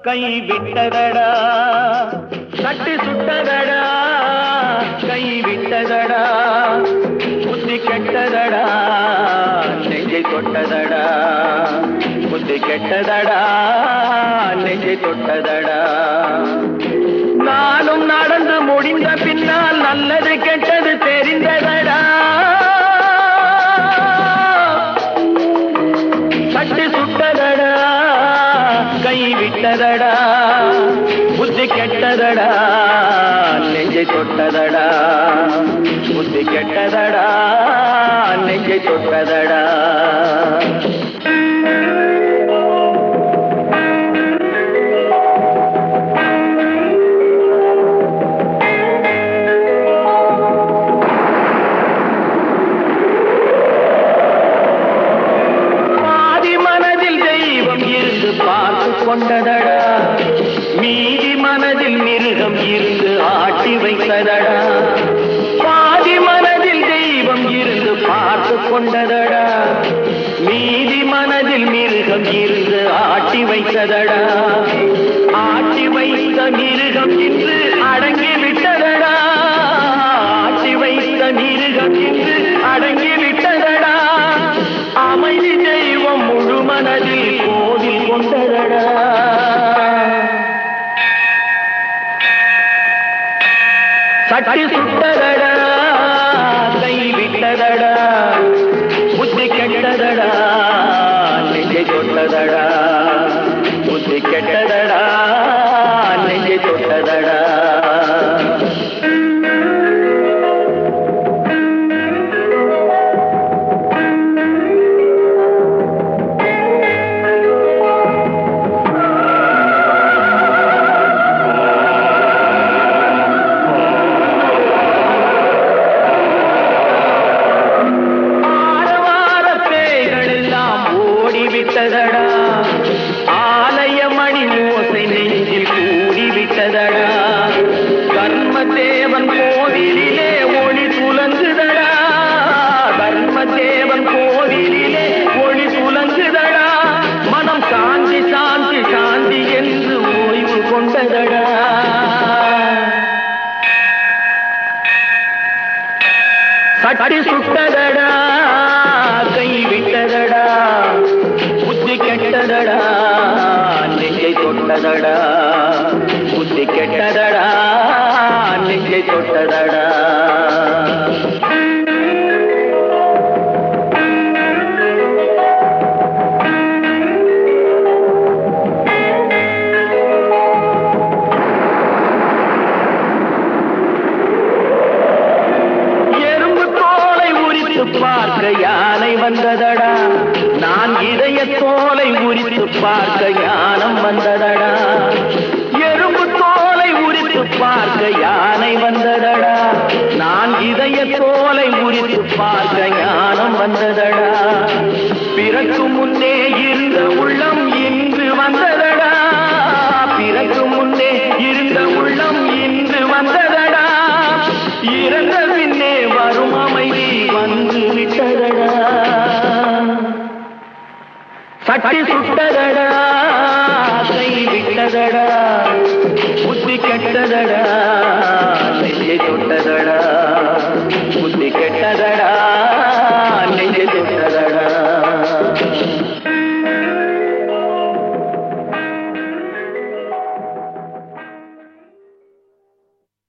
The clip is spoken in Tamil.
கை விட்டதடா கட்டி சுட்டதடா கை விட்டதடா புத்தி கெட்டதடா நெஞ்சை தொட்டதடா புத்தி கெட்டதடா நெஞ்சை தொட்டதடா நானும் நடந்து முடிந்த பின்னால் நல்லது கெட்டது தெரிந்ததடா கட்டி சுட்டதடா கை விட்டதடா புத்தி கெட்டதடா நெஞ்சை தொட்டதடா புத்தி கெட்டதடா நெஞ்சை தொட்டதடா கொண்டதடா மீதி மனதில் மிருகம் இருந்து ஆட்டி வைத்ததடா பாதி மனதில் தெய்வம் இருந்து பார்த்து கொண்டதடா மீதி மனதில் மிருகம் இருந்து ஆட்டி வைத்ததடா ஆட்டி வைத்த மிருகம் இன்று அடங்கி விட்டதடா ஆட்டி வைத்த மிருகம் இன்று அடங்கி விட்டதடா அமைதி தெய்வம் முழு மனதில் கோவில் கொண்டதடா சட்டி சுட்டதடா கை விட்டதடா புத்தி கெட்டதடா நெஞ்சை தொட்டதடா புத்தி கெட்டதடா நெஞ்சை தொட்டதடா ஆலயமணி ஓசை நெஞ்சில் கூடிவிட்டதடா கர்மதேவன் கோவிலிலே ஒளி துலங்குதடா கர்மதேவன் கோவிலிலே ஒளி துலங்குதடா மனம் சாந்தி சாந்தி சாந்தி என்று ஓய்வு கொண்டதடா சட்டி சுட்டதடா கை விட்டதடா புத்தி கெட்டதடா நெஞ்சை தொட்டதடா புத்தி கெட்டதடா நெஞ்சை தொட்டதடா பார்க்க யானை வந்ததடா நான் இதய தோலை உரித்து பார்க்க ஞானம் வந்ததடா எறும்பு தோலை உரித்து பார்க்க யானை வந்ததடா நான் இதய தோலை உரித்து பார்க்க ஞானம் வந்ததடா பிறக்கு முன்னே இருந்த உள்ளம் இன்று வந்ததடா பிறக்கு முன்னே இருந்த உள்ளம் இன்று வந்ததடா இறந்த பின்னே வரும் அமைதி வந்து விட்டதடா சட்டி சுட்டதடா கை விட்டதடா புத்தி கெட்டதடா